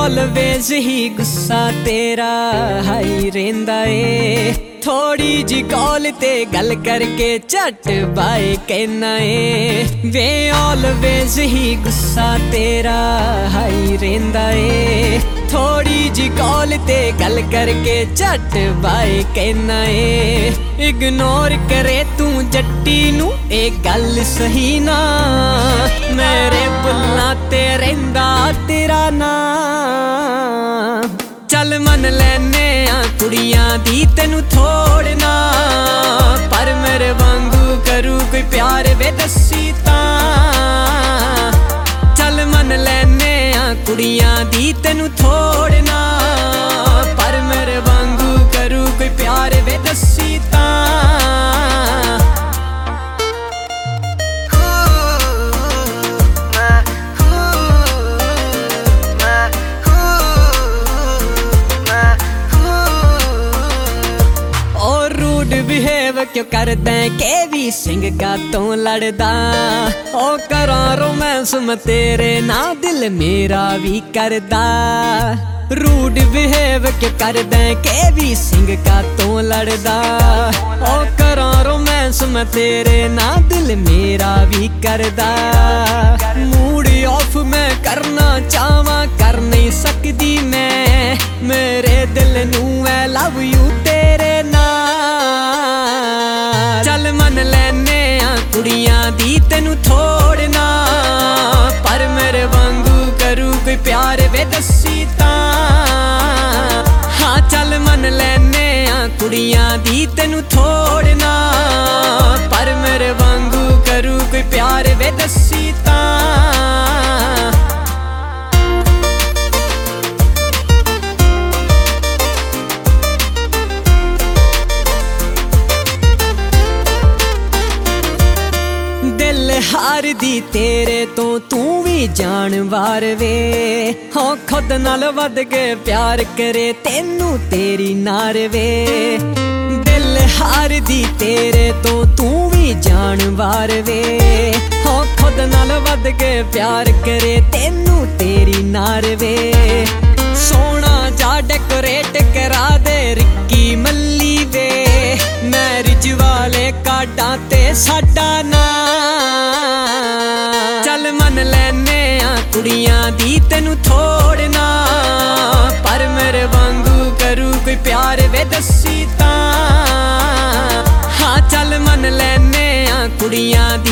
always ही गुस्सा तेरा high रेंदा ए थोड़ी जी कॉल ते गल करके झट बाय कहना ए वे ऑलवेज ही गुस्सा तेरा हाई रेंदा ए थोड़ी जी कॉल ते गल करके झट बाय कहना ए इग्नोर करे तू जट्टी नू ए गल सही ना मेरे बुल्ला ते रेंदा तेरा ना चल मन लैने आ कुड़ियां दी तेनू थोड़ना पर मेरे वांगू करू कोई प्यार वे दसी तां चल मन लैने आ कुड़ियां दी तेनू थोड़ना पर मेरे वांगू करू कोई प्यार वे दसी तां बिहेव क्यों करदा के भी सिंह का तो लड़दा ओ करा रोमांस मैं तेरे ना दिल मेरा भी करदा रूड बिहेव क्यों करदा के भी सिंह का तो लड़दा ओ करा रोमांस मैं तेरे ना दिल मेरा भी करदा मूड ऑफ मैं करना चाहवा कर नहीं सकदी मैं मेरे दिल नू मैं लव यू तेरे ना चल मन लैने आ कुड़ियां दी तेनू थोड़ना पर मेरे वांगू करू कोई प्यार वे दसी तां हाँ चल मन लैने आ कुड़ियां दी तेनू थोड़ना पर मेरे वांगू करू कोई प्यार वे दसी तां हार दी तेरे तो तू भी जानवर वे हो खुद नाल वध के प्यार करे तेनू तेरी नार वे दिल हार दी तेरे तो तू भी जानवर वे हो खुद नाल वध के प्यार करे तेनू तेरी नार वे सोना जा डेकोरेट करा दे रिक्की मल्ली वे मैरिज वाले कार्डां ते साडा ना चल मन लैने आ कुड़ियां दी तेनू थोड़ना पर मेरे वांगू करू कोई प्यार वे दसी तां हाँ चल मन लैने आ कुड़ियां